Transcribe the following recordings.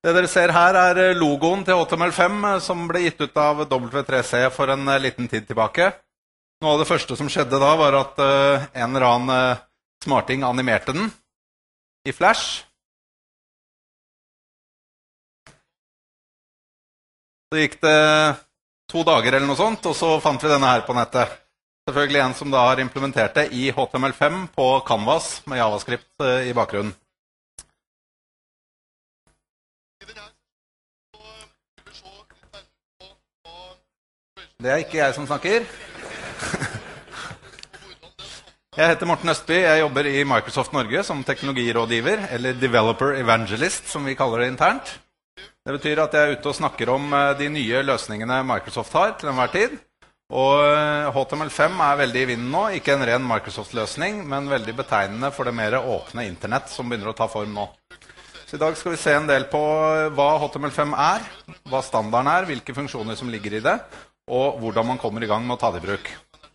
Det dere ser her logoen til HTML5 som ble gitt ut av W3C for en liten tid tilbake. Noe av det første som skjedde da var at en eller annen smarting animerte den i Flash. Så gikk det 2 dager eller noe sånt, og så fant vi denne her på nettet. Selvfølgelig en som da har implementert det i HTML5 på Canvas med JavaScript i bakgrunnen. Det er ikke jeg som snakker. Jeg heter Morten Østby, jeg jobber i Microsoft Norge som teknologirådgiver, eller Developer Evangelist, som vi kaller det internt. Det betyr at jeg er ute og snakker om de nye løsningene Microsoft har til enhver tid. Og HTML5 er veldig i vinden nå, ikke en ren Microsoft-løsning, men veldig betegnende for det mer åpne internett som begynner å ta form nå. Så i dag skal vi se en del på hva HTML5 er, hva standarden er, hvilke funksjoner som ligger i det, og hvordan man kommer i gang med å ta det i bruk.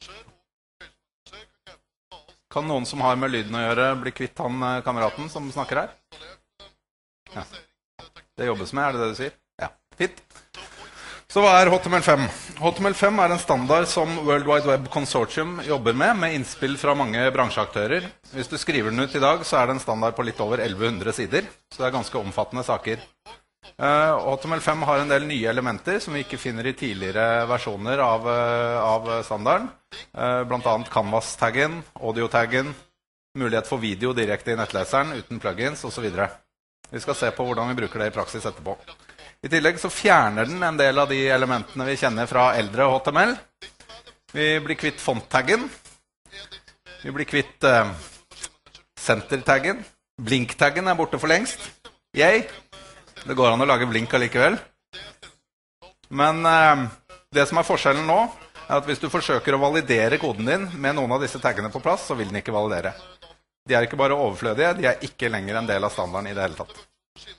Kan noen som har med lyden å gjøre bli kvitt han kameraten som snakker her? Ja. Det jobbes med, er det det du sier? Ja, fint. Så hva er HTML5? HTML5 er en standard som World Wide Web Consortium jobber med innspill fra mange bransjeaktører. Hvis du skriver den ut i dag, så er det en standard på litt over 1100 sider, så det er ganske omfattende saker. HTML5 har en del nye elementer som vi ikke finner i tidligere versjoner av standarden. Blant annet Canvas-taggen, audio-taggen, mulighet for video direkte i nettleseren uten plugins og så videre. Vi skal se på hvordan vi bruker det i praksis etterpå. I tillegg så fjerner den en del av de elementene vi kjenner fra eldre HTML. Vi blir kvitt font-taggen. Vi blir kvitt center-taggen. Blink-taggen er borte for lengst. Yay! Det går an å lage blink allikevel. Men det som er forskjellen nå, er at hvis du forsøker å validere koden din med noen av disse taggene på plass, så vil den ikke validere. De er ikke bare overflødige, de er ikke lenger en del av standarden i det hele tatt.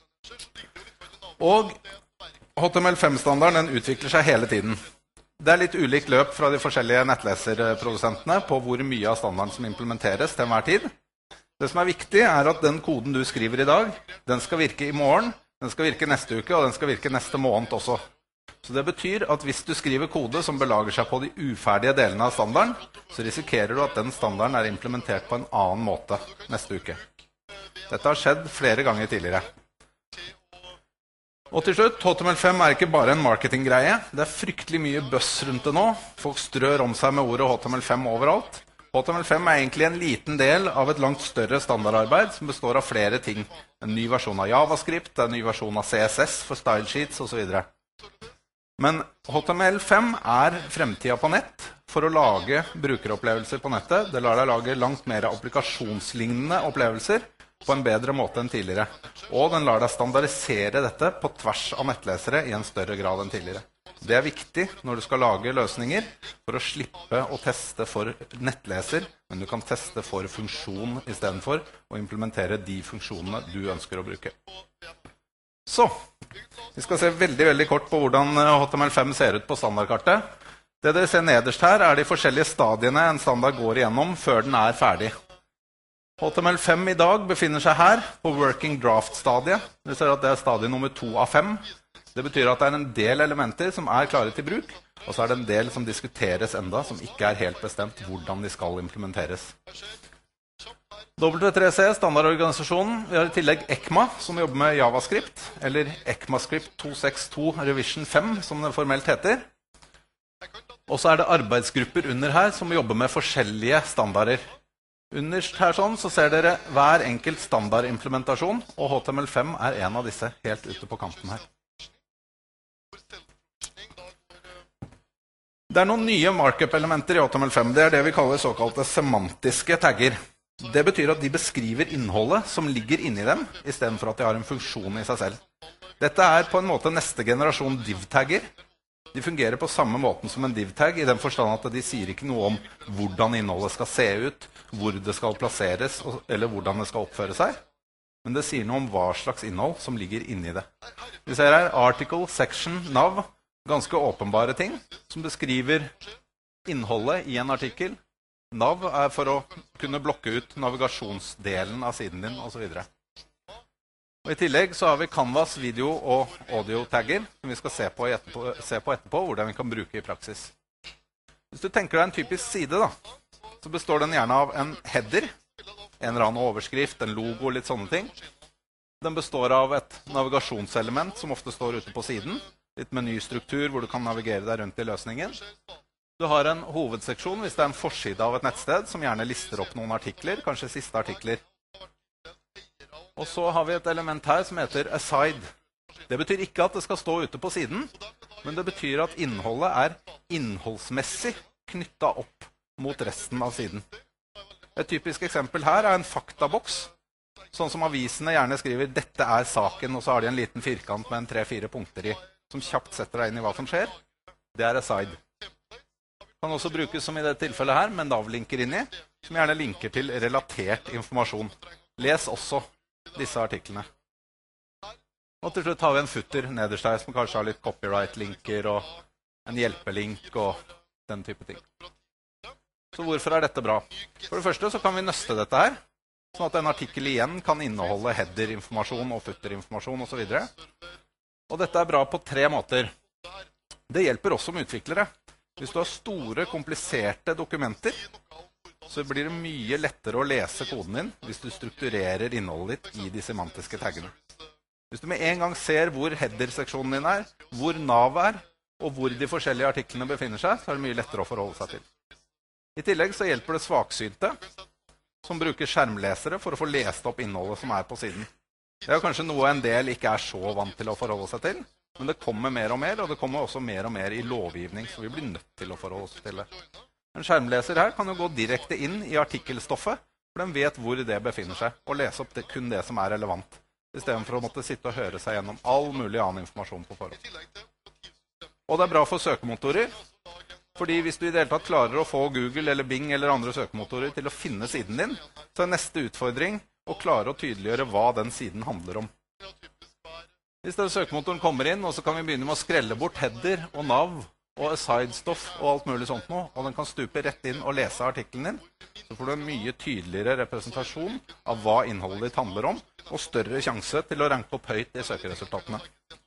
Og HTML5-standarden den utvikler seg hele tiden. Det er litt ulikt løp fra de forskjellige nettleserprodusentene på hvor mye av standarden som implementeres til enhver tid. Det som er viktig er at den koden du skriver i dag, den skal virke i morgen, den skal virke neste uke, og den skal virke neste måned også. Så det betyr at hvis du skriver kode som belager seg på de uferdige delene av standarden, så risikerer du at den standarden er implementert på en annen måte neste uke. Dette har skjedd flere ganger tidligere. Og til slutt, HTML5 er ikke bare en marketinggreie. Det er fryktelig mye buzz rundt det nå. Folk strør om seg med ordet HTML5 overalt. HTML5 er egentlig en liten del av et langt større standardarbeid som består av flere ting. En ny versjon av JavaScript, en ny versjon av CSS for stylesheets og så videre. Men HTML5 er fremtiden på nett for å lage brukeropplevelser på nettet. Det lar deg lage langt mer applikasjonslignende opplevelser på en bedre måte enn tidligere. Og den lar deg standardisere dette på tvers av nettlesere i en større grad enn tidligere. Det er viktig når du skal lage løsninger for å slippe å teste for nettleser, men du kan teste for funksjon i stedet for å implementere de funksjonene du ønsker å bruke. Så, vi skal se veldig kort på hvordan HTML5 ser ut på standardkartet. Det dere ser nederst her er de forskjellige stadiene en standard går igjennom før den er ferdig. HTML5 i dag befinner seg her på working draft-stadiet. Vi ser at det er stadie nummer 2 av 5. Det betyr at det er en del elementer som er klare til bruk, og så er det en del som diskuteres enda, som ikke er helt bestemt hvordan de skal implementeres. W3C, standardorganisasjonen, vi har i tillegg ECMA, som jobber med JavaScript, eller ECMAScript 262 Revision 5, som det formelt heter. Og så er det arbeidsgrupper under her som jobber med forskjellige standarder. Underst her sånn så ser dere hver enkelt standardimplementasjon, og HTML5 er en av disse helt ute på kanten her. Det er noen nye markup-elementer i HTML5. Det er det vi kaller såkalte semantiske tagger. Det betyr at de beskriver innholdet som ligger inni dem, i stedet for at de har en funksjon i seg selv. Dette er på en måte neste generasjon div-tagger. De fungerer på samme måten som en div-tag, i den forstand at de sier ikke noe om hvordan innholdet skal se ut, hvor det skal plasseres, eller hvordan det skal oppføre seg. Men det sier noe om hva slags innhold som ligger inni det. Vi ser her article, section, nav, ganske åpenbare ting som beskriver innholdet i en artikkel. Nav er for å kunne blokke ut navigasjonsdelen av siden din og så videre. Og I tillegg så har vi Canvas video- og audio-tagger, som vi skal se på etterpå, hvordan vi kan bruke I praksis. Hvis du tenker deg en typisk side, da, så består den gjerne av en header, en eller annen overskrift, en logo, litt sånne ting. Den består av et navigasjonselement som ofte står ute på siden, litt menystruktur hvor du kan navigere deg rundt I løsningen. Du har en hovedseksjon hvis det en forside av et nettsted, som gjerne lister opp noen artikler, kanskje siste artikler. Og så har vi et element her som heter aside. Det betyr ikke at det skal stå ute på siden, men det betyr at innholdet innholdsmessig knyttet opp mot resten av siden. Et typisk eksempel her en faktaboks, sånn som avisene gjerne skriver «Dette saken», og så har de en liten firkant med en 3-4 punkter I, som kjapt setter deg inn I hva som skjer. Det aside. Kan også brukes som I det tilfellet her, med nav-linker inni, som gjerne linker til relatert informasjon. Les også disse artiklene. Og til slutt har vi en footer nederst her, som kanskje har litt copyright-linker og en hjelpelink og den type ting. Så hvorfor dette bra? For det første så kan vi nøste dette her, sånn at en artikkel igjen kan inneholde header-informasjon og footer-informasjon og så videre. Og dette bra på 3 måter. Det hjelper også med utviklere. Hvis du har store, kompliserte dokumenter, så blir det mye lettere å lese koden din hvis du strukturerer innholdet ditt I de semantiske taggene. Hvis du med en gang ser hvor header-seksjonen din hvor nav og hvor de forskjellige artiklene befinner seg, så det mye lettere å forholde seg til. I tillegg så hjelper det svaksynte, som bruker skjermlesere for å få lest opp innholdet som på siden. Det kanskje noe en del ikke så vant til å forholde seg til, men det kommer mer og mer, og det kommer også mer og mer I lovgivning, så vi blir nødt til å forholde oss til det. En skjermleser her kan jo gå direkte inn I artikkelstoffet, for den vet hvor det befinner seg, og lese opp kun det som relevant, I stedet for å måtte sitte og høre seg gjennom all mulig annen informasjon på forhånd. Og det bra for søkemotorer, fordi hvis du I det hele tatt klarer å få Google eller Bing eller andre søkemotorer til å finne siden din, så neste utfordring å klare å tydeliggjøre hva den siden handler om. Hvis den søkemotoren kommer inn, og så kan vi begynne med å skrelle bort header og nav og aside-stoff og alt mulig sånt nå, og den kan stupe rett inn og lese artikkelen din, så får du en mye tydeligere representasjon av hva innholdet ditt handler om, og større sjanse til å ranke opp høyt I søkeresultatene.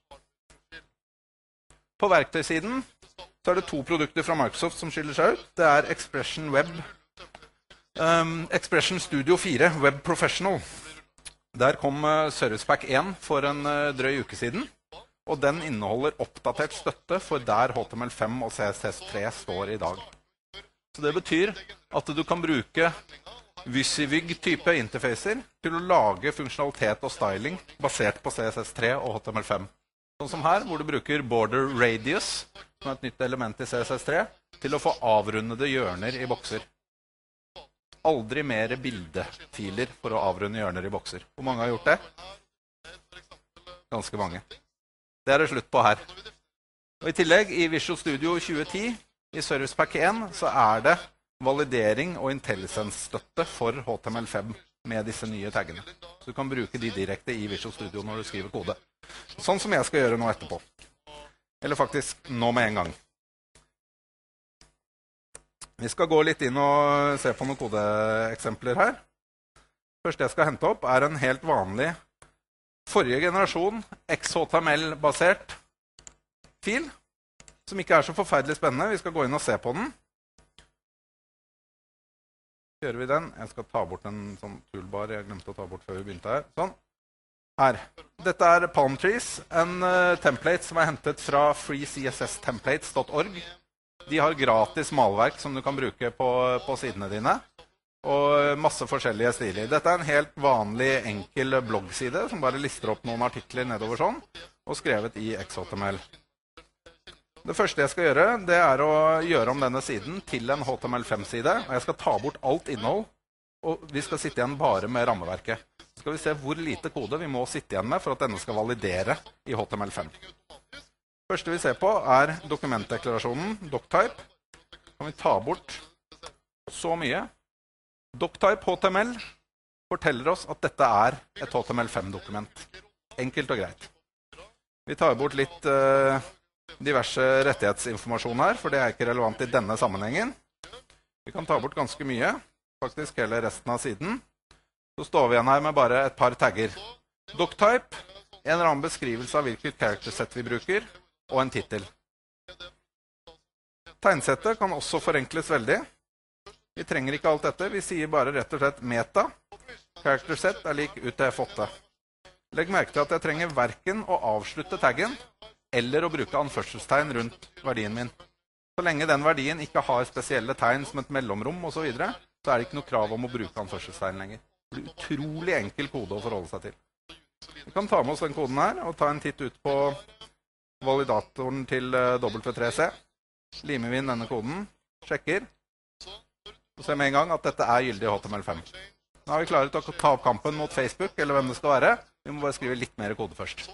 På verktøysiden så det 2 produkter fra Microsoft som skiller seg ut. Det Expression Web, Expression Studio 4 Web Professional. Der kom Service Pack 1 for en drøy uke siden, og den inneholder oppdatert støtte for der HTML5 og CSS3 står I dag. Så det betyr at du kan bruke Wysiwyg-type interfacer til å lage funksjonalitet og styling basert på CSS3 og HTML5. Sånn som her, hvor du bruker border radius, som et nytt element I CSS3, til å få avrundede hjørner I bokser. Aldri mer bildefiler for å avrunde hjørner I bokser. Hvor mange har gjort det? Ganske mange. Det det slutt på her. Og I tillegg, I Visual Studio 2010, I Service Pack 1, så det validering og intelligence-støtte for HTML5 med disse nye taggene. Så du kan bruke de direkte I Visual Studio når du skriver kode. Sånn som jeg skal gjøre nå etterpå. Eller faktisk nå med en gang. Vi skal gå litt inn og se på noen kodeeksempler her. Første jeg skal hente opp en helt vanlig forrige generasjon XHTML-basert fil, som ikke så forferdelig spennende. Vi skal gå inn og se på den. Gjør vi den. Jeg skal ta bort en sånn toolbar jeg glemte å ta bort før vi begynte her. Sånn. Her. Dette Palm Trees, en template som hentet fra freecsstemplates.org. De har gratis malverk som du kan bruke på sidene dine, og masse forskjellige stiler. Dette en helt vanlig, enkel bloggside som bare lister opp noen artikler nedover sånn, og skrevet I XHTML. Det første jeg skal gjøre, det å gjøre om denne siden til en HTML5-side, og jeg skal ta bort alt innhold, og vi skal sitte igjen bare med rammeverket. Så skal vi se hvor lite kode vi må sitte igjen med for at denne skal validere I HTML5. Første vi ser på dokumentdeklarasjonen, doctype. Kan vi ta bort så mye. Doctype HTML forteller oss at dette et HTML5-dokument. Enkelt og greit. Vi tar bort litt diverse rettighetsinformasjon her, for det ikke relevant I denne sammenhengen. Vi kan ta bort ganske mye, faktisk hele resten av siden. Så står vi igjen her med bare et par tagger. Doctype, en eller annen beskrivelse av hvilket character-sett vi bruker, og en titel. Tegnsettet kan også forenkles veldig. Vi trenger ikke alt dette, vi sier bare rett og slett meta. Character-sett er lik UTF-8. Legg merke til at jeg trenger hverken å avslutte taggen, eller å bruke anførselstegn rundt verdien min. Så lenge den verdien ikke har spesielle tegn som et mellomrom og så videre, så er det ikke noe krav om å bruke anførselstegn lenger. Det blir utrolig enkel kode å forholde seg til. Vi kan ta med oss den koden her og ta en titt ut på validatoren til W3C. Limer vi inn denne koden, sjekker, og ser med en gang at dette er gyldig HTML5. Nå er vi klare til å ta opp kampen mot Facebook, eller hvem det skal være. Vi må bare skrive litt mer kode først.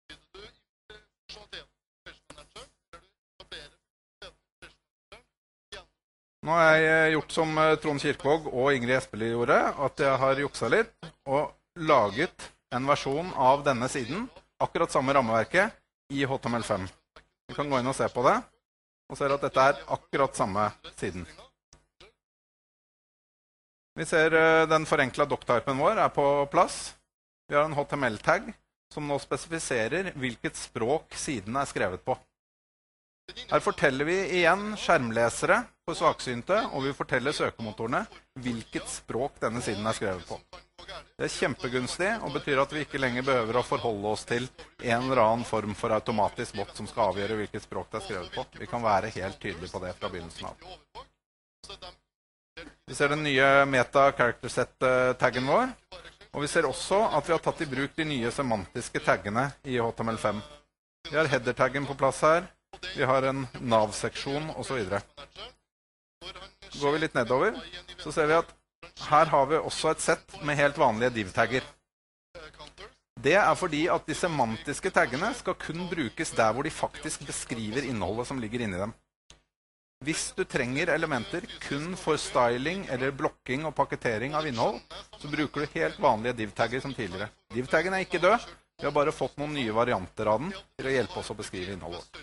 Nå har jeg gjort som Trond Kirkevåg og Ingrid Espelid gjorde, at jeg har juksa litt og laget en versjon av denne siden, akkurat samme rammeverket, i HTML5. Vi kan gå inn og se på det, og ser at dette er akkurat samme siden. Vi ser den forenklet doctypen vår er på plass. Vi har en HTML-tag som nå spesifiserer hvilket språk siden er skrevet på. Her forteller vi igjen skjermlesere for svaksynte, og vi forteller søkemotorene hvilket språk denne siden er skrevet på. Det er kjempegunstig, og betyr at vi ikke lenger behøver å forholde oss til en eller annen form for automatisk bot som skal avgjøre hvilket språk det er skrevet på. Vi kan være helt tydelige på det fra begynnelsen av. Vi ser den nye meta-character-set-taggen vår, og vi ser også at vi har tatt i bruk de nye semantiske taggene i HTML5. Vi har header-taggen på plass her, vi har en nav-seksjon og så videre. Går vi litt nedover, så ser vi at her har vi også et sett med helt vanlige div-tagger. Det er fordi at de semantiske taggene skal kun brukes der hvor de faktisk beskriver innholdet som ligger inni dem. Hvis du trenger elementer kun for styling eller blokking og pakketering av innhold, så bruker du helt vanlige div-tagger som tidligere. Div-taggen er ikke død, vi har bare fått noen nye varianter av den til å hjelpe oss å beskrive innholdet.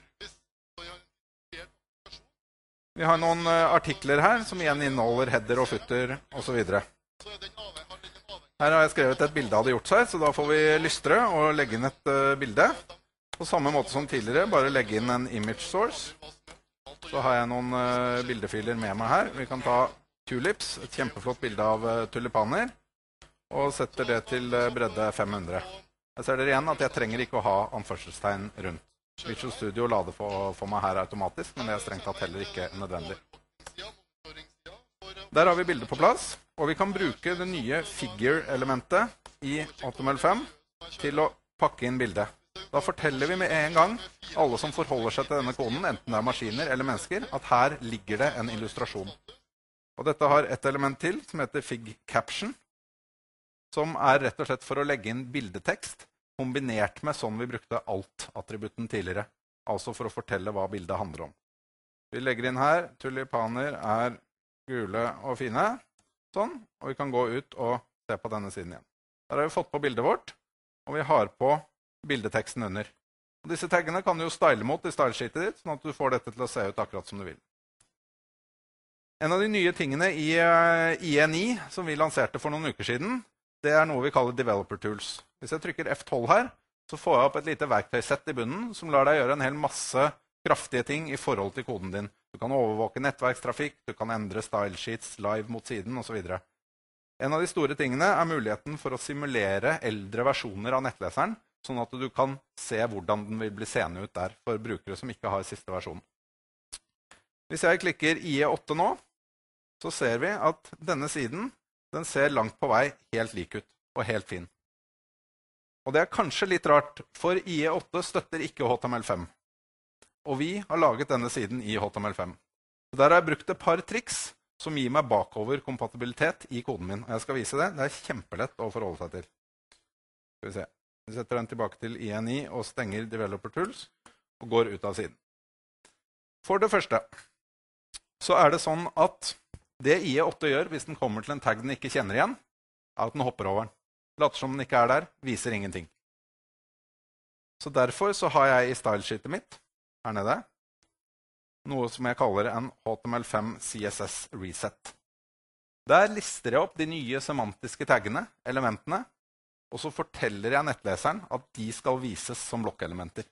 Vi har noen artikler her som igjen inneholder header og footer og så videre. Her har jeg skrevet et bilde av det gjort seg, så da får vi lystre og legge inn et bilde. På samme måte som tidligere, bare legge inn en image source. Så har jeg noen bildefiler med meg her. Vi kan ta tulips, et kjempeflott bilde av tulipaner, og setter det til bredde 500. Jeg ser dere igjen at jeg trenger ikke å ha anførselstegn rundt. Visual Studio lader for meg her automatisk, men det er strengt tatt heller ikke nødvendig. Der har vi bildet på plass, og vi kan bruke det nye figure-elementet i HTML5 til å pakke inn bildet. Da forteller vi med en gang alle som forholder seg til denne koden, enten det er maskiner eller mennesker, at her ligger det en illustrasjon. Og dette har et element til som heter fig caption, som er rett og slett for å legge inn bildetekst, kombinert med sånn vi brukte alt-attributten tidligere, altså for å fortelle hva bildet handler om. Vi legger inn her, tulipaner er gule og fine, sånn, og vi kan gå ut og se på denne siden igjen. Der har vi fått på bildet vårt, og vi har på bildeteksten under. Og disse taggene kan du jo style mot i stylesheetet ditt, sånn at du får dette til å se ut akkurat som du vil. En av de nye tingene i IE9, som vi lanserte for noen uker siden, det er noe vi kaller Developer Tools. Hvis jeg trykker F12 her, så får jeg opp et lite verktøysett i bunnen som lar deg gjøre en hel masse kraftige ting i forhold til koden din. Du kan overvåke nettverkstrafikk, du kan endre stylesheets live mot siden og så videre. En av de store tingene er muligheten for å simulere eldre versjoner av nettleseren, sånn at du kan se hvordan den vil bli seende ut der for brukere som ikke har siste versjon. Hvis jeg klikker IE8 nå, så ser vi at denne siden den ser langt på vei helt lik ut, og helt fin. Og det er kanskje litt rart, for IE8 støtter ikke HTML5. Og vi har laget denne siden i HTML5. Så der har jeg brukt et par triks som gir meg bakover-kompatibilitet i koden min. Og jeg skal vise det. Det er kjempelett å forholde seg til. Skal vi se. Vi setter den tilbake til IE9 og stenger Developer Tools, og går ut av siden. For det første, så er det sånn at det IE8 gjør hvis den kommer til en tag den ikke kjenner igjen, er at den hopper over den. Later som den ikke er der, viser ingenting. Så derfor så har jeg i stylesheetet mitt, her nede, noe som jeg kaller en HTML5 CSS reset. Der lister jeg opp de nye semantiske taggene, elementene, og så forteller jeg nettleseren at de skal vises som blokkelementer.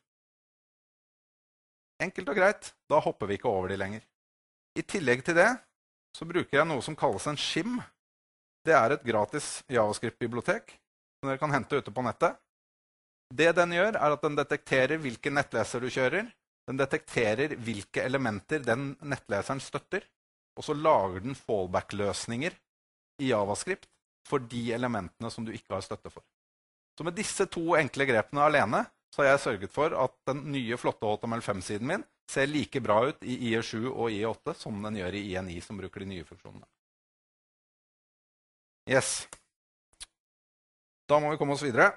Enkelt og greit, da hopper vi ikke over de lenger. I tillegg til det så bruker jeg noe som kalles en shim. Det er et gratis JavaScript-bibliotek som dere kan hente ute på nettet. Det den gjør er at den detekterer hvilken nettleser du kjører. Den detekterer hvilke elementer den nettleseren støtter, og så lager den fallback-løsninger i JavaScript for de elementene som du ikke har støtte for. Så med disse to enkle grepene alene, så har jeg sørget for at den nye flotte HTML5-siden min ser like bra ut i IE7 og IE8 som den gjør i IE9 som bruker de nye funksjonene. Yes. Da må vi komme oss videre.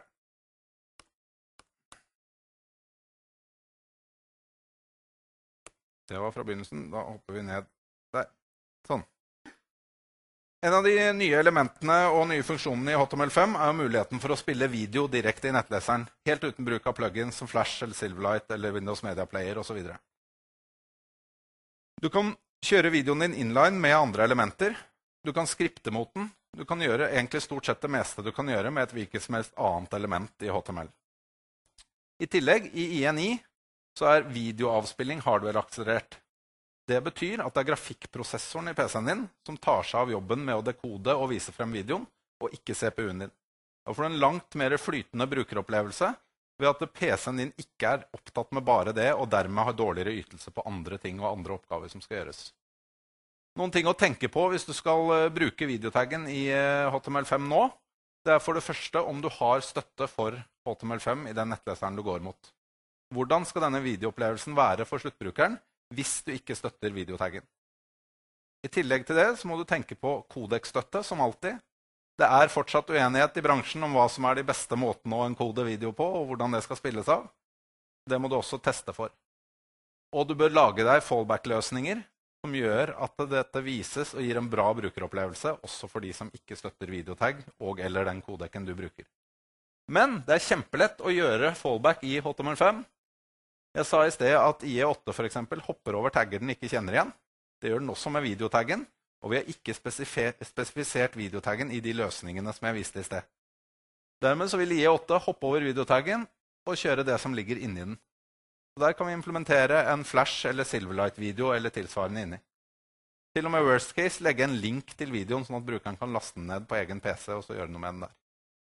Det var fra begynnelsen. Da hopper vi ned der. Sånn. En av de nye elementene og nye funksjonene i HTML5 er muligheten for å spille video direkte i nettleseren, helt uten bruk av plugins som Flash eller Silverlight eller Windows Media Player osv. Du kan kjøre videoen din inline med andre elementer. Du kan skripte mot den. Du kan gjøre egentlig stort sett det meste du kan gjøre med et hvilket som helst annet element i HTML. I tillegg, i IE9, så er videoavspilling hardware-akselerert. Det betyr at det er grafikkprosessoren i PC-en din som tar seg av jobben med å dekode og vise frem videoen, og ikke CPU-en din. Da får du en langt mer flytende brukeropplevelse ved at PC-en din ikke er opptatt med bare det, og dermed har dårligere ytelse på andre ting og andre oppgaver som skal gjøres. Noen ting å tenke på hvis du skal bruke videotaggen i HTML5 nå, det er for det første om du har støtte for HTML5 i den nettleseren du går mot. Hvordan skal denne videoopplevelsen være for sluttbrukeren hvis du ikke støtter videotaggen? I tillegg til det så må du tenke på kodekstøtte, som alltid. Det er fortsatt uenighet i bransjen om hva som er de beste måtene å enkode video på, og hvordan det skal spilles av. Det må du også teste for. Og du bør lage deg fallback-løsninger som gjør at dette vises og gir en bra brukeropplevelse, også for de som ikke støtter videotagg og eller den kodeken du bruker. Men det er kjempelett å gjøre fallback i HTML5. Jeg sa i sted at IE8 for eksempel hopper over tagger den ikke kjenner igjen. Det gjør den også med videotaggen, og vi har ikke spesifisert videotaggen i de løsningene som jeg viste i sted. Dermed så vil IE8 hoppe over videotaggen og kjøre det som ligger inni den. Så der kan vi implementere en Flash eller Silverlight-video eller tilsvarende inni. Til og med worst case legge en link til videoen, sånn at brukeren kan laste den ned på egen PC og så gjøre noe med den der.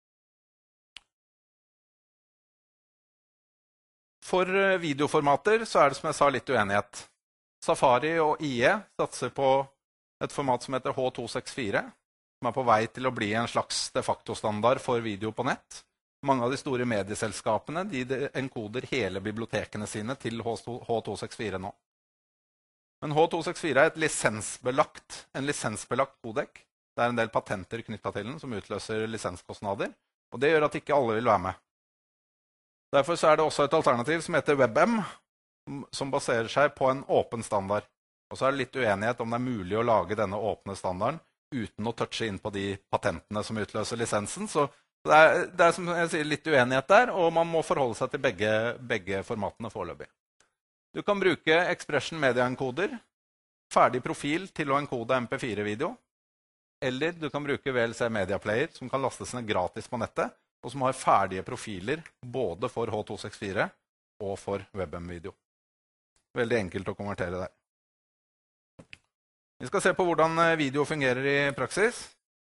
For videoformater så er det som jeg sa litt uenighet. Safari og IE satser på et format som heter H264, som er på vei til å bli en slags de facto standard for video på nett. Mange av de store medieselskapene de enkoder hele bibliotekene sine til H264 nå. Men H264 er en lisensbelagt kodek. Det er en del patenter knyttet til den som utløser lisenskostnader, og det gjør at ikke alle vil være med. Derfor så er det også et alternativ som heter WebM, som baserer seg på en åpen standard. Og så er det litt uenighet om det er mulig å lage denne åpne standarden uten å touche inn på de patentene som utløser lisensen. Så det er som jeg sier, litt uenighet der, og man må forholde seg til begge formatene foreløpig. Du kan bruke Expression Media Encoder, ferdig profil til å enkode MP4-video, eller du kan bruke VLC Media Player, som kan lastes ned gratis på nettet, og som har ferdige profiler både for H264 og for WebM-video. Veldig enkelt å konvertere der. Vi skal se på hvordan video fungerer i praksis.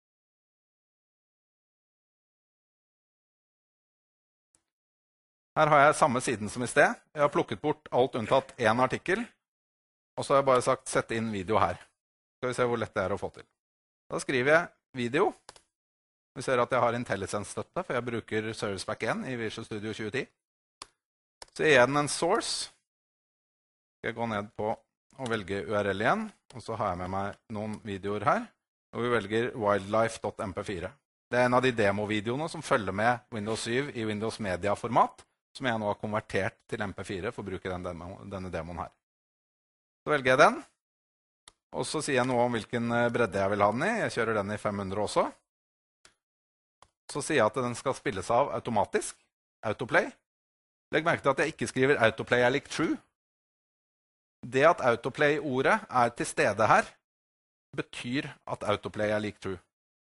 Her har jeg samme siden som i sted. Jeg har plukket bort alt unntatt en artikkel, og så har jeg bare sagt sette inn video her. Skal vi se hvor lett det er å få til. Da skriver jeg video. Vi ser at jeg har IntelliSense-støtte, for jeg bruker Service Pack 1 i Visual Studio 2010. Så gir jeg den en source. Skal jeg gå ned på og velge URL igjen, og så har jeg med meg noen videoer her, og vi velger wildlife.mp4. Det er en av de demovideoene som følger med Windows 7 i Windows Media-format, som jeg nå har konvertert til MP4 for å bruke denne demoen her. Så velger jeg den, og så sier jeg noe om hvilken bredde jeg vil ha den i. Jeg kjører den i 500 også. Så sier jeg at den skal spilles av automatisk, autoplay. Legg merke til at jeg ikke skriver autoplay er lik true. Det at autoplay-ordet er til stede her, betyr at autoplay er lik true.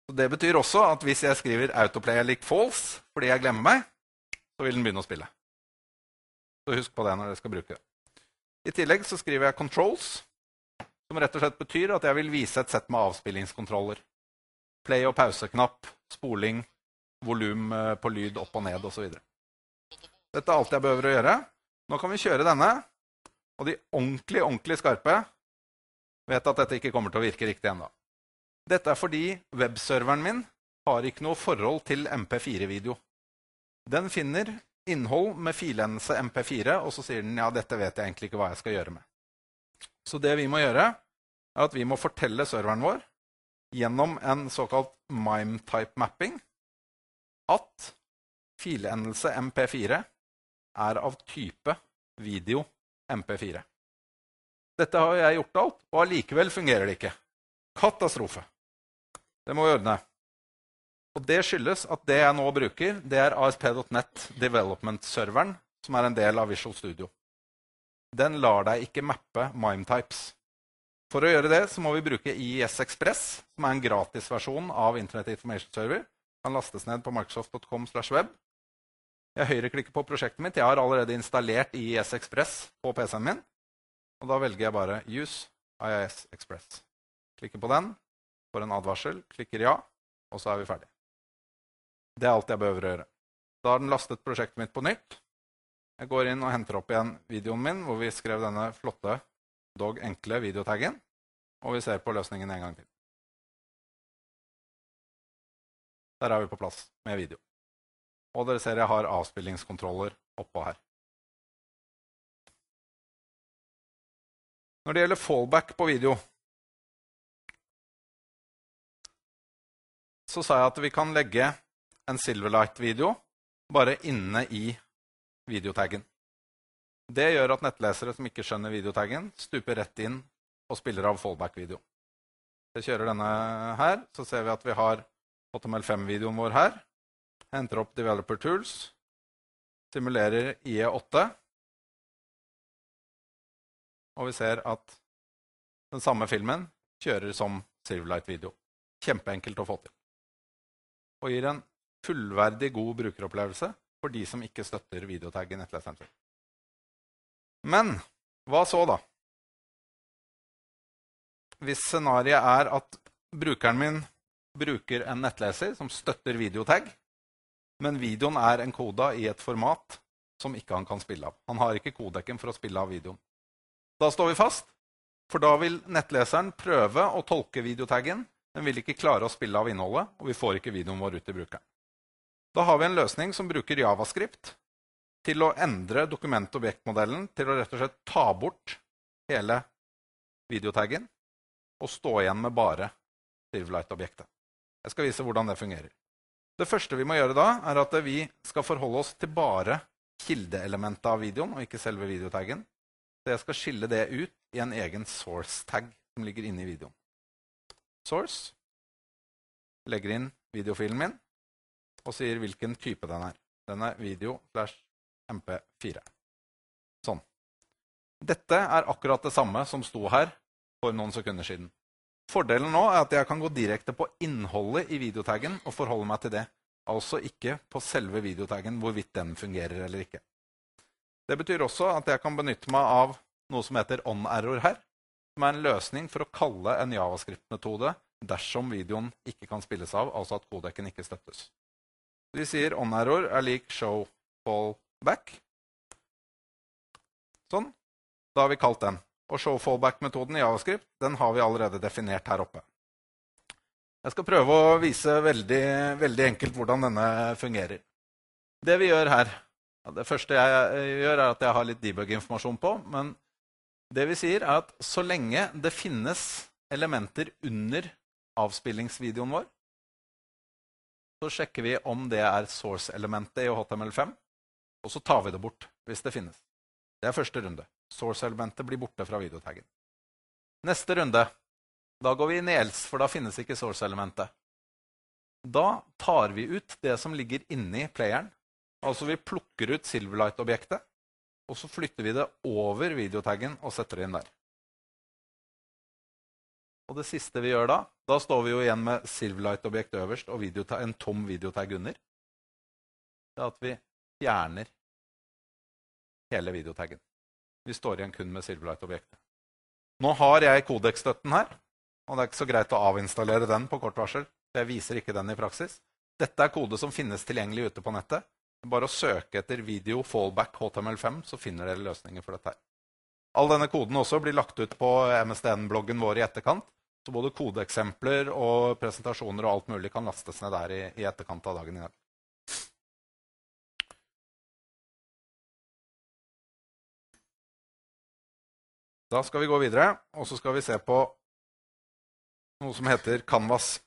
Så det betyr også at hvis jeg skriver autoplay er lik false, fordi jeg glemmer meg, så vil den begynne å spille. Så husk på det når dere skal bruke det. I tillegg så skriver jeg controls, som rett og slett betyr at jeg vil vise et sett med avspillingskontroller. Play- og pauseknapp, spoling, volum på lyd opp og ned og så videre. Dette er alt jeg behøver å gjøre. Nå kan vi kjøre denne, og de ordentlig skarpe vet at dette ikke kommer til å virke riktig enda. Dette er fordi webserveren min har ikke noe forhold til MP4-video. Den finner innhold med filendelse MP4, og så sier den, ja, dette vet jeg egentlig ikke hva jeg skal gjøre med. Så det vi må gjøre, er at vi må fortelle serveren vår, gjennom en såkalt MIME-type mapping, at filendelse MP4 er av type video MP4. Dette har jeg gjort alt, og allikevel fungerer det ikke. Katastrofe. Det må vi ordne. Og det skyldes at det jeg nå bruker, det er ASP.NET Development-serveren, som er en del av Visual Studio. Den lar deg ikke mappe MIME-types. For å gjøre det så må vi bruke IIS Express, som er en gratisversjon av Internet Information Server. Den kan lastes ned på microsoft.com/web. Jeg høyreklikker på prosjektet mitt. Jeg har allerede installert IIS Express på PC-en min. Og da velger jeg bare Use IIS Express. Klikker på den, får en advarsel, klikker ja, og så er vi ferdig. Det er alt jeg behøver å gjøre. Da har den lastet prosjektet mitt på nytt. Jeg går inn og henter opp igjen videoen min, hvor vi skrev denne flotte, dog enkle videotaggen, og vi ser på løsningen en gang til. Der er vi på plass med video. Og dere ser jeg har avspillingskontroller oppå her. Når det gjelder fallback på video, så sa jeg at vi kan legge en Silverlight-video bare inne i videotaggen. Det gjør at nettlesere som ikke skjønner videotaggen, stuper rett inn og spiller av fallback-video. Jeg kjører denne her, så ser vi at vi har HTML5-videoen vår her. Henter opp Developer Tools, simulerer IE8, og vi ser at den samme filmen kjører som Silverlight-video. Kjempeenkelt å få til. Og gir en fullverdig god brukeropplevelse for de som ikke støtter videotagg i nettleseren sin. Men hva så da? Hvis scenariet er at brukeren min bruker en nettleser som støtter videotagg, men videoen er enkoda i et format som ikke han kan spille av. Han har ikke kodekken for å spille av videoen. Da står vi fast, for da vil nettleseren prøve å tolke videotaggen. Den vil ikke klare å spille av innholdet, og vi får ikke videoen vår ut til brukeren. Da har vi en løsning som bruker JavaScript til å endre dokumentobjektmodellen til å rett og slett ta bort hele videotaggen og stå igjen med bare Silverlight-objektet. Jeg skal vise hvordan det fungerer. Det første vi må gjøre da, er at vi skal forholde oss til bare kildeelementet av videoen, og ikke selve videotaggen. Så jeg skal skille det ut i en egen source-tagg som ligger inne i videoen. Source, legger inn videofilen min, og sier hvilken type den er. Den er video/mp4. Sånn. Dette er akkurat det samme som sto her for noen sekunder siden. Fordelen nå er at jeg kan gå direkte på innholdet i videotaggen og forholde meg til det. Altså ikke på selve videotaggen, hvorvidt den fungerer eller ikke. Det betyr også at jeg kan benytte meg av noe som heter on-error her, som er en løsning for å kalle en JavaScript-metode dersom videoen ikke kan spilles av, altså at kodekken ikke støttes. Vi sier on-error er lik show fallback. Sånn. Da har vi kalt den. Og show fallback-metoden i JavaScript, den har vi allerede definert her oppe. Jeg skal prøve å vise veldig enkelt hvordan denne fungerer. Det vi gjør her, det første jeg gjør er at jeg har litt debug-informasjon på, men det vi sier er at så lenge det finnes elementer under avspillingsvideoen vår, så sjekker vi om det er source-elementet i HTML5, og så tar vi det bort hvis det finnes. Det er første runde. Source-elementet blir borte fra videotaggen. Neste runde, da går vi inn i else, for da finnes ikke source-elementet. Da tar vi ut det som ligger inne i playeren. Altså vi plukker ut Silverlight-objektet, og så flytter vi det over videotaggen og setter det inn der. Og det siste vi gjør da står vi jo igjen med Silverlight-objekt øverst og en tom videotag under. Det er at vi fjerner hele videotaggen. Vi står igjen kun med Silverlight-objektet. Nå har jeg Codex-støtten her, og det er ikke så greit å avinstallere den på kort varsel. Jeg viser ikke den i praksis. Dette er kode som finnes tilgjengelig ute på nettet. Bare å søke etter video fallback HTML5, så finner dere løsninger for dette her. All denne koden også blir lagt ut på MSDN-bloggen vår i etterkant, så både kodeeksempler og presentasjoner og alt mulig kan lastes ned der i etterkant av dagen i dag. Da skal vi gå videre, og så skal vi se på noe som heter Canvas.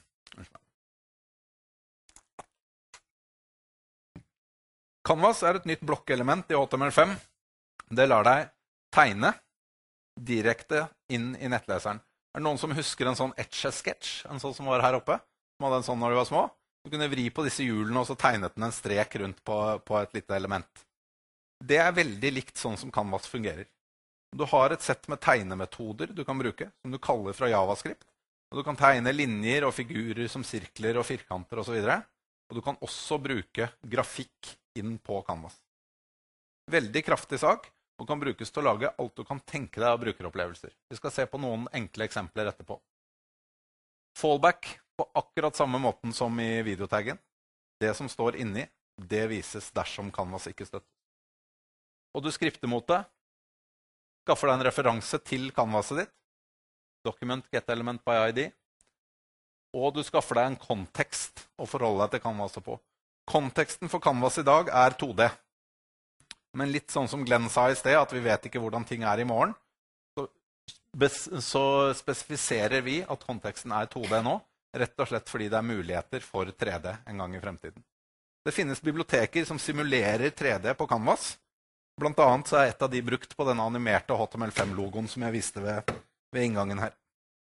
Canvas er et nytt blokkelement i HTML5. Det lar deg tegne direkte inn i nettleseren. Er det noen som husker en sånn Etch-a-Sketch, en sånn som var her oppe? Som hadde en sånn når de var små? Du kunne vri på disse hjulene, og så tegnet den en strek rundt på et lite element. Det er veldig likt sånn som Canvas fungerer. Du har et sett med tegnemetoder du kan bruke, som du kaller fra JavaScript. Og du kan tegne linjer og figurer som sirkler og firkanter og så videre. Og du kan også bruke grafikk inn på Canvas. Veldig kraftig sak, og kan brukes til å lage alt du kan tenke deg av brukeropplevelser. Vi skal se på noen enkle eksempler etterpå. Fallback på akkurat samme måten som i videotaggen. Det som står inni, det vises dersom Canvas ikke støtter. Og du skrifter mot det. Skaffer deg en referanse til Canvaset ditt. Document get element by ID. Og du skaffer deg en kontekst å forholde deg til Canvaset på. Konteksten for Canvas i dag er 2D. Men litt sånn som Glenn sa i sted, at vi vet ikke hvordan ting er i morgen, så spesifiserer vi at konteksten er 2D nå, rett og slett fordi det er muligheter for 3D en gang i fremtiden. Det finnes biblioteker som simulerer 3D på Canvas. Blant annet så er et av de brukt på denne animerte HTML5-logoen som jeg viste ved inngangen her.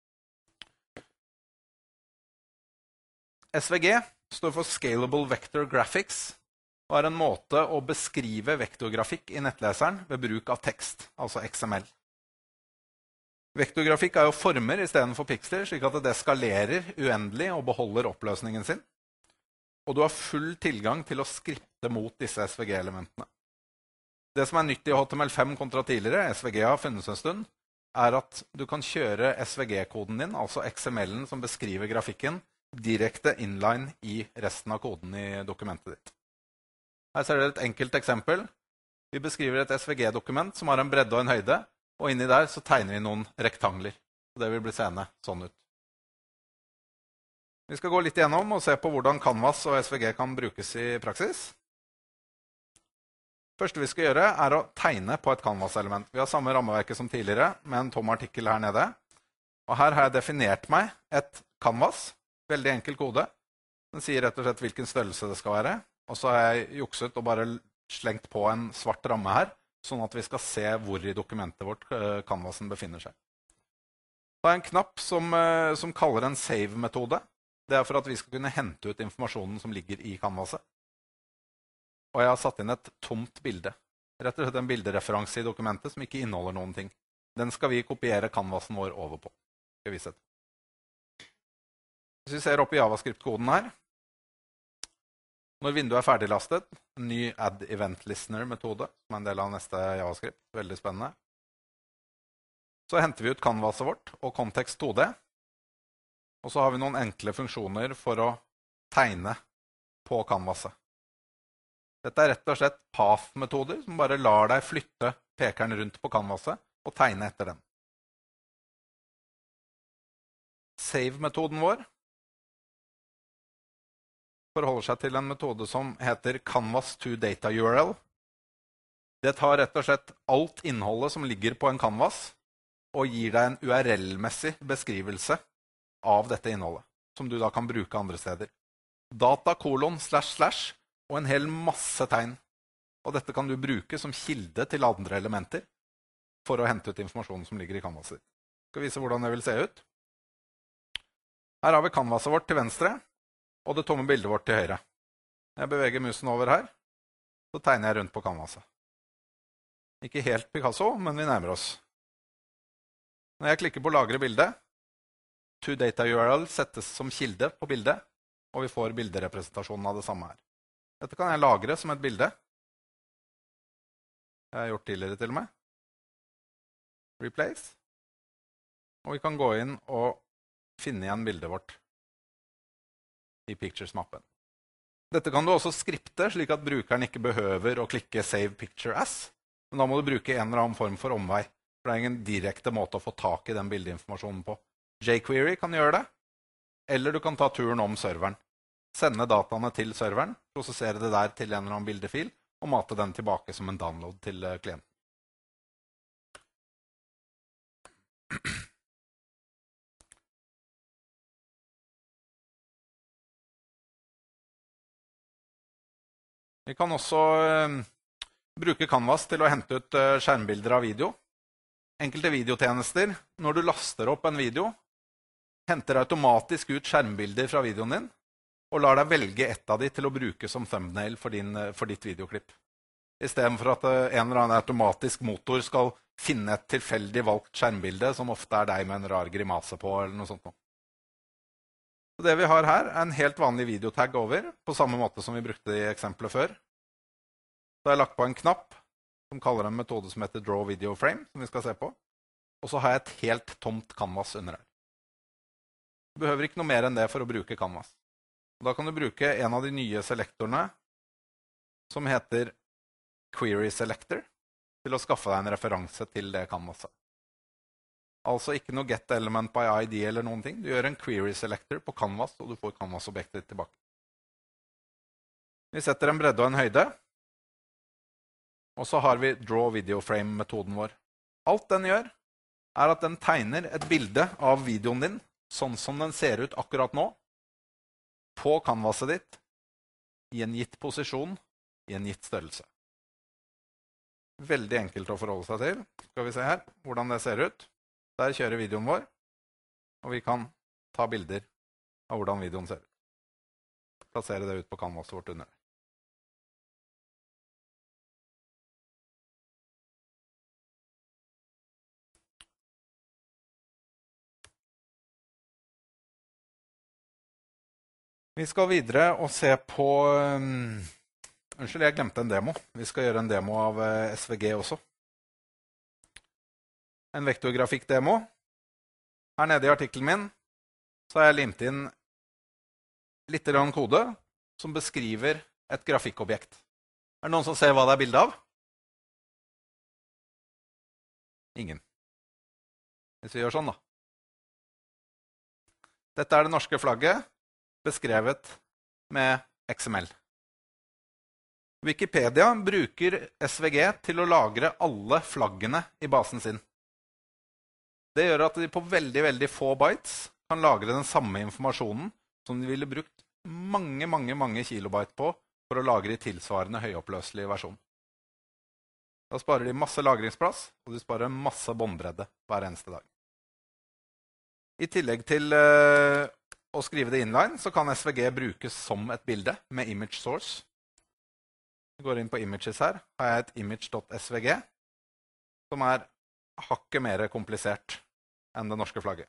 SVG står for Scalable Vector Graphics, og er en måte å beskrive vektorgrafikk i nettleseren ved bruk av tekst, altså XML. Vektorgrafikk er jo former i stedet for piksler, slik at det skalerer uendelig og beholder oppløsningen sin. Og du har full tilgang til å skripte mot disse SVG-elementene. Det som er nytt i HTML5 kontra tidligere, SVG har funnet en stund, er at du kan kjøre SVG-koden din, altså XML-en som beskriver grafikken, direkte inline i resten av koden i dokumentet ditt. Her ser dere et enkelt eksempel. Vi beskriver et SVG-dokument som har en bredde og en høyde, og inni der så tegner vi noen rektangler. Det vil bli seende sånn ut. Vi skal gå litt igjennom og se på hvordan Canvas og SVG kan brukes i praksis. Første vi skal gjøre er å tegne på et Canvas-element. Vi har samme rammeverket som tidligere, med en tom artikkel her nede. Og her har jeg definert meg et Canvas. Veldig enkel kode. Den sier rett og slett hvilken størrelse det skal være. Og så har jeg jukset og bare slengt på en svart ramme her, sånn at vi skal se hvor i dokumentet vårt Canvasen befinner seg. Det er en knapp som kaller en save-metode. Det er for at vi skal kunne hente ut informasjonen som ligger i Canvaset. Og jeg har satt inn et tomt bilde. Rett og slett en bildereferanse i dokumentet som ikke inneholder noen ting. Den skal vi kopiere Canvasen vår over på. Skal vi vise det. Hvis vi ser opp i JavaScript-koden her, når vinduet er ferdiglastet, en ny add event listener-metode, som er en del av neste JavaScript, veldig spennende. Så henter vi ut Canvaset vårt og kontekst 2D, og så har vi noen enkle funksjoner for å tegne på Canvaset. Dette er rett og slett path-metoder, som bare lar deg flytte pekeren rundt på Canvaset og tegne etter den. Save-metoden vår forholder seg til en metode som heter Canvas to data URL. Det tar rett og slett alt innholdet som ligger på en Canvas, og gir deg en URL-messig beskrivelse av dette innholdet, som du da kan bruke andre steder. Data : / og en hel masse tegn. Og dette kan du bruke som kilde til andre elementer for å hente ut informasjonen som ligger i Canvaset. Skal vise hvordan det vil se ut. Her har vi Canvaset vårt til venstre, og det tomme bildet vårt til høyre. Jeg beveger musen over her, så tegner jeg rundt på Canvaset. Ikke helt Picasso, men vi nærmer oss. Når jeg klikker på lagre bilde, toData URL settes som kilde på bildet, og vi får bilderepresentasjonen av det samme her. Dette kan jeg lagre som et bilde. Det har jeg gjort tidligere til og med. Replace. Og vi kan gå inn og finne igjen bildet vårt i Pictures-mappen. Dette kan du også skripte, slik at brukeren ikke behøver å klikke Save Picture As. Men da må du bruke en eller annen form for omvei. For det er ingen direkte måte å få tak i den bildeinformasjonen på. jQuery kan gjøre det, eller du kan ta turen om serveren. Sende dataene til serveren, prosessere det der til en eller annen bildefil, og mate den tilbake som en download til klienten. Vi kan også bruke Canvas til å hente ut skjermbilder av video. Enkelte videotjenester, når du laster opp en video, henter automatisk ut skjermbilder fra videoen din, og lar deg velge ett av de til å bruke som thumbnail for ditt videoklipp. I stedet for at en eller annen automatisk motor skal finne et tilfeldig valgt skjermbilde, som ofte er deg med en rar grimase på, eller noe sånt. Så det vi har her er en helt vanlig videotag over, på samme måte som vi brukte i eksempelet før. Så har jeg lagt på en knapp som kaller en metode som heter Draw Video Frame, som vi skal se på. Og så har jeg et helt tomt canvas under her. Du behøver ikke noe mer enn det for å bruke canvas. Og da kan du bruke en av de nye selektorene som heter Query Selector til å skaffe deg en referanse til det canvaset. Altså ikke noe get element by ID eller noen ting. Du gjør en query selector på canvas, og du får canvas-objektet tilbake. Vi setter en bredde og en høyde. Og så har vi draw video frame-metoden vår. Alt den gjør, er at den tegner et bilde av videoen din, sånn som den ser ut akkurat nå, på canvaset ditt, i en gitt posisjon, i en gitt størrelse. Veldig enkelt å forholde seg til. Skal vi se her hvordan det ser ut. Der kjører videoen vår, og vi kan ta bilder av hvordan videoen ser ut. Plassere det ut på canvaset vårt under. Vi skal videre og se på... Unnskyld, jeg glemte en demo. Vi skal gjøre en demo av SVG også. En vektorgrafikk-demo. Her nede i artikkelen min så har jeg limt inn litt kode som beskriver et grafikkobjekt. Er det noen som ser hva det er bilde av? Ingen. Hvis vi gjør sånn da. Dette er det norske flagget, beskrevet med XML. Wikipedia bruker SVG til å lagre alle flaggene i basen sin. Det gjør at de på veldig, veldig få bytes kan lagre den samme informasjonen som de ville brukt mange kilobyte på for å lagre i tilsvarende høyoppløselig versjon. Da sparer de masse lagringsplass, og de sparer masse båndbredde hver eneste dag. I tillegg til å skrive det inline, så kan SVG brukes som et bilde med image source. Jeg går inn på images her. Har jeg et image.svg, som er hakket mer komplisert enn det norske flagget.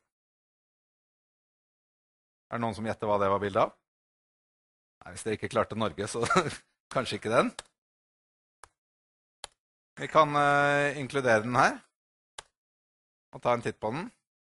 Er det noen som gjetter hva det var bildet av? Nei, hvis dere ikke klarte Norge, så kanskje ikke den. Vi kan inkludere den her, og ta en titt på den.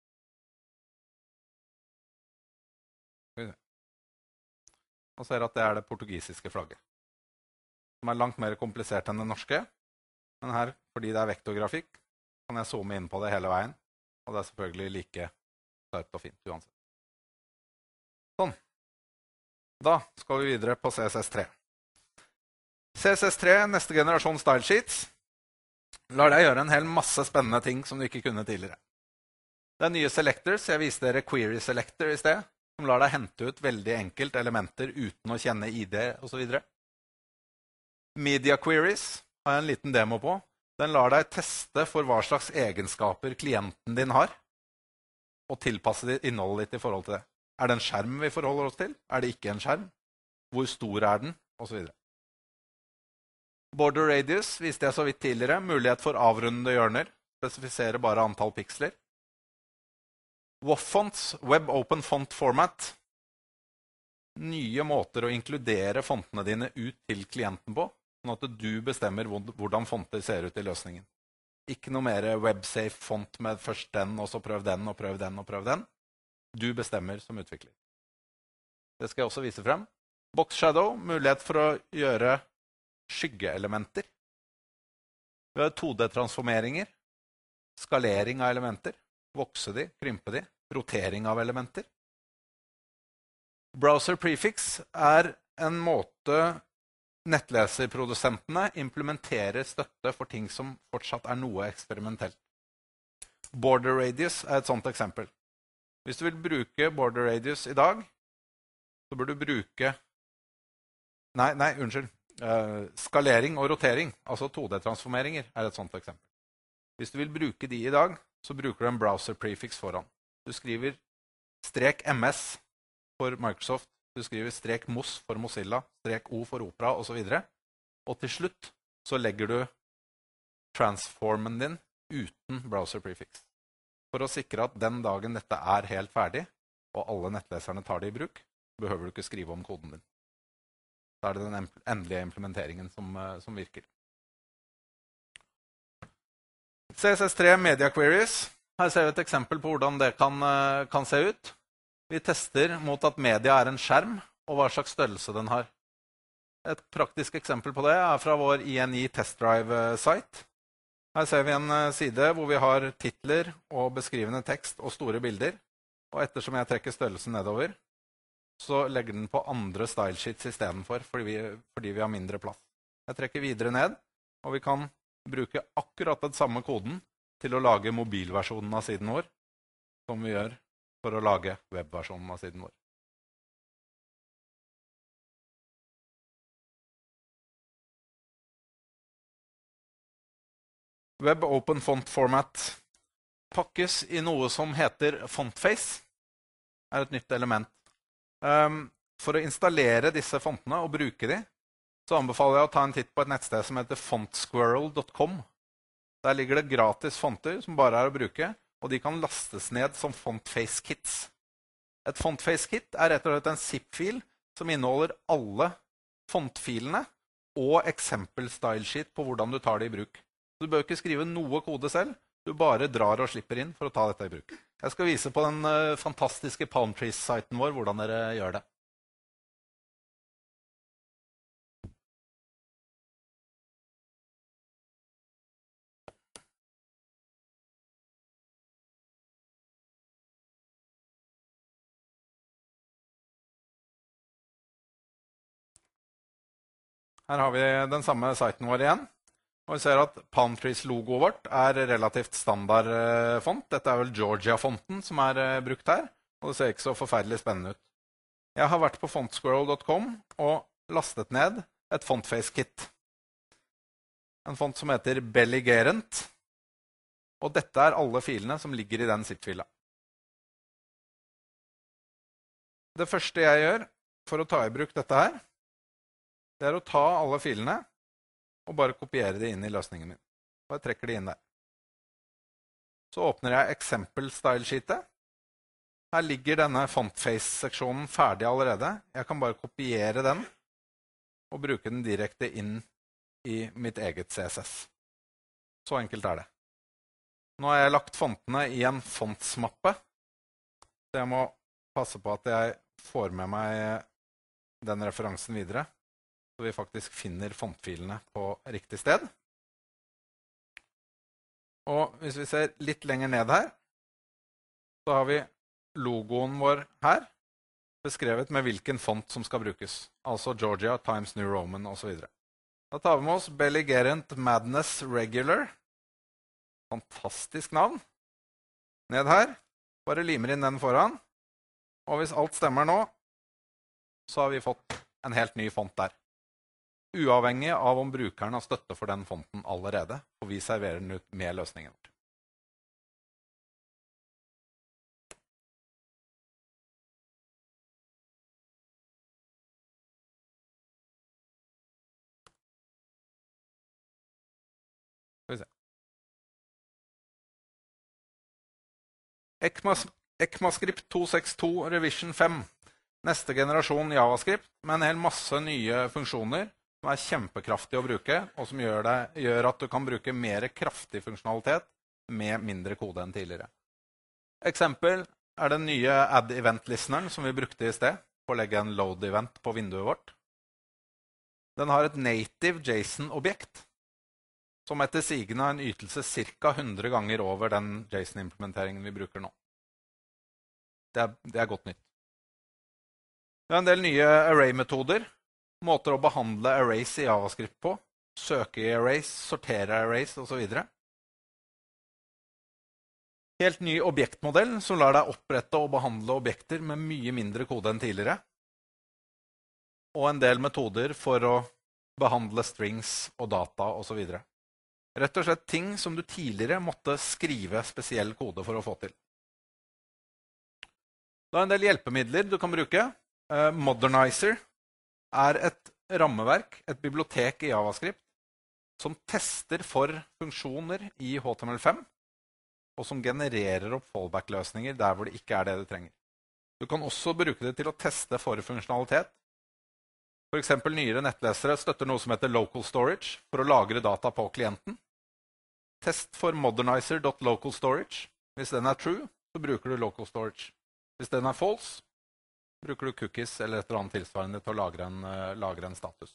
Og ser at det er det portugisiske flagget, som er langt mer komplisert enn det norske. Men her, fordi det er vektorgrafikk, kan jeg zoome inn på det hele veien, og det er selvfølgelig like skarpt og fint uansett. Sånn. Da skal vi videre på CSS3. CSS3, neste generasjon style sheets, lar deg gjøre en hel masse spennende ting som du ikke kunne tidligere. Det er nye selectors. Jeg viste dere query selector i sted, som lar deg hente ut veldig enkelt elementer uten å kjenne ID og så videre. Media queries har jeg en liten demo på. Den lar deg teste for hva slags egenskaper klienten din har, og tilpasse innholdet ditt i forhold til det. Er det en skjerm vi forholder oss til? Er det ikke en skjerm? Hvor stor er den? Og så videre. Border radius viste jeg så vidt tidligere. Mulighet for avrundede hjørner. Spesifisere bare antall piksler. WOFFonts, Web Open Font Format. Nye måter å inkludere fontene dine ut til klienten på, sånn at du bestemmer hvordan fonter ser ut i løsningen. Ikke noe mer websafe font med først den, og så prøv den, og prøv den, og prøv den. Du bestemmer som utvikler. Det skal jeg også vise frem. Box Shadow, mulighet for å gjøre skyggeelementer. Vi har 2D-transformeringer, skalering av elementer, vokse de, krympe de, rotering av elementer. Browser prefix er en måte nettleserprodusentene implementerer støtte for ting som fortsatt er noe eksperimentelt. Border radius er et sånt eksempel. Hvis du vil bruke border radius i dag, så bør du bruke skalering og rotering, altså 2D-transformeringer, er et sånt eksempel. Hvis du vil bruke de i dag, så bruker du en browser prefix foran. Du skriver -ms for Microsoft, du skriver -mos for Mozilla, -o for Opera, og så videre. Og til slutt så legger du transformen din uten browser prefix. For å sikre at den dagen dette er helt ferdig, og alle nettleserne tar det i bruk, behøver du ikke skrive om koden din. Da er det den endelige implementeringen som virker. CSS3 Media Queries. Her ser vi et eksempel på hvordan det kan se ut. Vi tester mot at media er en skjerm, og hva slags størrelse den har. Et praktisk eksempel på det er fra vår INI Test Drive-site. Her ser vi en side hvor vi har titler og beskrivende tekst og store bilder. Og ettersom jeg trekker størrelsen nedover, så legger den på andre stylesheets i stedet for, fordi vi har mindre plass. Jeg trekker videre ned, og vi kan bruke akkurat den samme koden til å lage mobilversjonen av siden vår, som vi gjør for å lage webversjonen av siden vår. Web Open Font Format pakkes i noe som heter FontFace. Det er et nytt element. For å installere disse fontene og bruke de, så anbefaler jeg å ta en titt på et nettsted som heter fontsquirrel.com. Der ligger det gratis fonter som bare er å bruke, og de kan lastes ned som FontFace kits. Et FontFace kit er rett og slett en zip-fil som inneholder alle fontfilene og eksempel-stylesheet på hvordan du tar det i bruk. Du bør ikke skrive noe kode selv, du bare drar og slipper inn for å ta dette i bruk. Jeg skal vise på den fantastiske Palm Trees-siten vår hvordan dere gjør det. Her har vi den samme siten vår igjen. Og vi ser at Palm Trees-logoet vårt er relativt standard font. Dette er vel Georgia-fonten som er brukt her, og det ser ikke så forferdelig spennende ut. Jeg har vært på fontsquirrel.com og lastet ned et FontFace-kit. En font som heter Belligerent, og dette er alle filene som ligger i den zip-fila. Det første jeg gjør for å ta i bruk dette her, det er å ta alle filene og bare kopiere de inn i løsningen min. Og jeg trekker de inn der. Så åpner jeg eksempel-stylesheetet. Her ligger denne FontFace-seksjonen ferdig allerede. Jeg kan bare kopiere den og bruke den direkte inn i mitt eget CSS. Så enkelt er det. Nå har jeg lagt fontene i en fontsmappe. Så jeg må passe på at jeg får med meg den referansen videre, så vi faktisk finner fontfilene på riktig sted. Og hvis vi ser litt lenger ned her, så har vi logoen vår her, beskrevet med hvilken font som skal brukes. Altså Georgia, Times New Roman og så videre. Da tar vi med oss Belligerent Madness Regular. Fantastisk navn. Ned her. Bare limer inn den foran. Og hvis alt stemmer nå, så har vi fått en helt ny font der. Uavhengig av om brukeren har støtte for den fonten allerede, og vi serverer den ut med løsningen vår. Skal vi se. ECMAScript 262 Revision 5. Neste generasjon JavaScript med en hel masse nye funksjoner som er kjempekraftige å bruke, og som gjør at du kan bruke mer kraftig funksjonalitet med mindre kode enn tidligere. Eksempel er den nye add event-listeneren som vi brukte i sted, for å legge en load event på vinduet vårt. Den har et native JSON-objekt, som etter sigende har en ytelse ca. 100 ganger over den JSON-implementeringen vi bruker nå. Det er godt nytt. Det er en del nye array-metoder, måter å behandle arrays i JavaScript på, søke i arrays, sortere arrays og så videre. Helt ny objektmodell som lar deg opprette og behandle objekter med mye mindre kode enn tidligere. Og en del metoder for å behandle strings og data og så videre. Rett og slett ting som du tidligere måtte skrive spesiell kode for å få til. Det er en del hjelpemidler du kan bruke. Modernizer er et rammeverk, et bibliotek i JavaScript, som tester for funksjoner i HTML5, og som genererer opp fallback-løsninger der hvor det ikke er det du trenger. Du kan også bruke det til å teste for funksjonalitet. For eksempel nyere nettlesere støtter noe som heter local storage for å lagre data på klienten. Test for modernizer.localstorage. Hvis den er true, så bruker du local storage. Hvis den er false, bruker du cookies eller et eller annet tilsvarende til å lagre en status.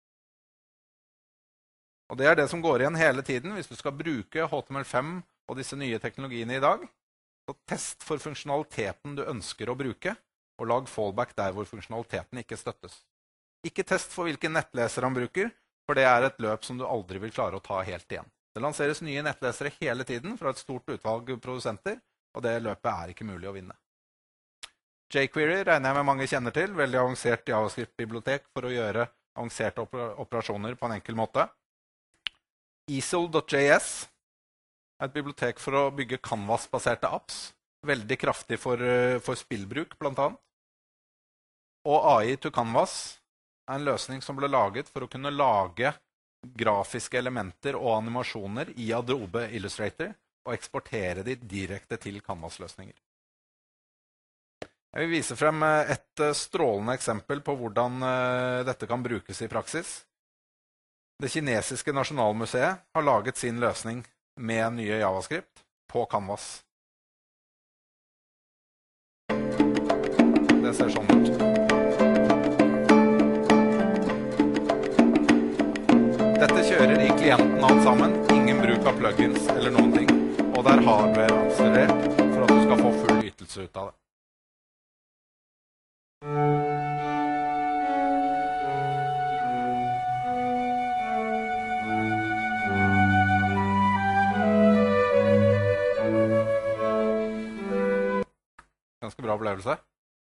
Og det er det som går igjen hele tiden hvis du skal bruke HTML5 og disse nye teknologiene i dag. Så test for funksjonaliteten du ønsker å bruke, og lag fallback der hvor funksjonaliteten ikke støttes. Ikke test for hvilken nettleser han bruker, for det er et løp som du aldri vil klare å ta helt igjen. Det lanseres nye nettlesere hele tiden fra et stort utvalg produsenter, og det løpet er ikke mulig å vinne. jQuery regner jeg med mange kjenner til, veldig avansert JavaScript-bibliotek for å gjøre avanserte operasjoner på en enkel måte. Easel.js er et bibliotek for å bygge Canvas-baserte apps, veldig kraftig for spillbruk blant annet. Og AI to Canvas er en løsning som ble laget for å kunne lage grafiske elementer og animasjoner i Adobe Illustrator og eksportere de direkte til Canvas-løsninger. Jeg vil vise frem et strålende eksempel på hvordan dette kan brukes i praksis. Det kinesiske nasjonalmuseet har laget sin løsning med nye JavaScript på Canvas. Det ser sånn ut. Dette kjører i klienten alt sammen, ingen bruk av plugins eller noen ting, og det er hardware akselerert for at du skal få full ytelse ut av det. Ganske bra opplevelse.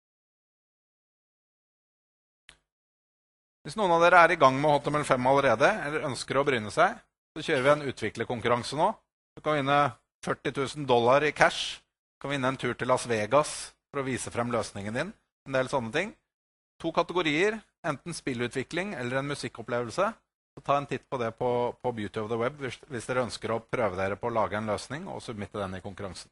Hvis noen av dere er i gang med HTML5 allerede, eller ønsker å bryne seg, så kjører vi en utviklerkonkurranse nå. Du kan vinne $40,000 i cash. Du kan vinne en tur til Las Vegas for å vise frem løsningen din. En del sånne ting. 2 kategorier, enten spillutvikling eller en musikkopplevelse. Så ta en titt på det på Beauty of the Web hvis dere ønsker å prøve dere på å lage en løsning og submitte den i konkurransen.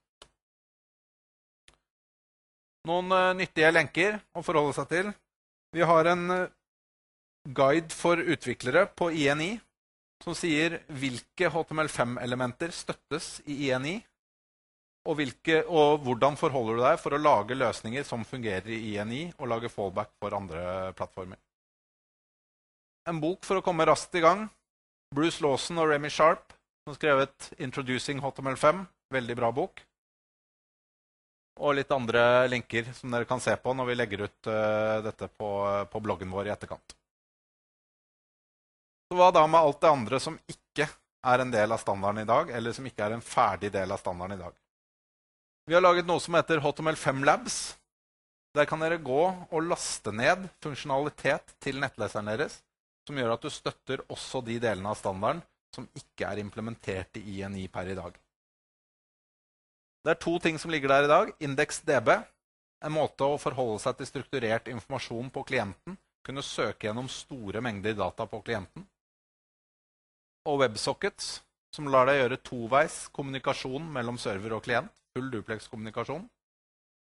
Noen nyttige lenker å forholde seg til. Vi har en guide for utviklere på INI som sier hvilke HTML5-elementer støttes i INI, og hvordan forholder du deg for å lage løsninger som fungerer i INI, og lage fallback for andre plattformer. En bok for å komme raskt i gang. Bruce Lawson og Remy Sharp som har skrevet Introducing HTML5. Veldig bra bok. Og litt andre linker som dere kan se på når vi legger ut dette på bloggen vår i etterkant. Så hva da med alt det andre som ikke er en del av standarden i dag, eller som ikke er en ferdig del av standarden i dag? Vi har laget noe som heter HTML5 Labs. Der kan dere gå og laste ned funksjonalitet til nettleseren deres, som gjør at du støtter også de delene av standarden som ikke er implementert i INI per i dag. Det er 2 ting som ligger der i dag. IndexDB, en måte å forholde seg til strukturert informasjon på klienten, kunne søke gjennom store mengder data på klienten. Og WebSockets, som lar deg gjøre toveis kommunikasjon mellom server og klient, full duplex kommunikasjon.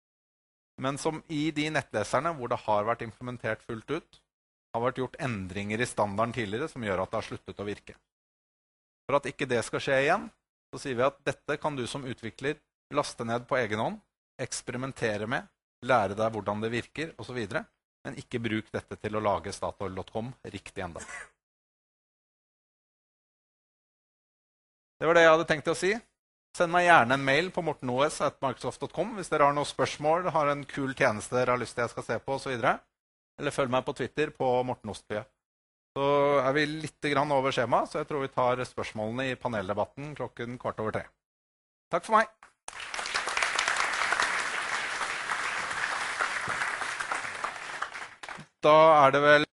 men som i de nettleserne hvor det har vært implementert fullt ut, har vært gjort endringer i standarden tidligere som gjør at det har sluttet å virke. For at ikke det skal skje igjen, så sier vi at dette kan du som utvikler laste ned på egen hånd, eksperimentere med, lære deg hvordan det virker, og så videre, men ikke bruk dette til å lage Statoil.com riktig enda. Det var det jeg hadde tenkt å si. Send meg gjerne en mail på mortenos@microsoft.com hvis dere har noen spørsmål, har en kul tjeneste dere har lyst til jeg skal se på, og så videre. Eller følg meg på Twitter på Morten Ostbye. Så er vi litt grann over skjema, så jeg tror vi tar spørsmålene i paneldebatten 2:15. Takk for meg. Da er det vel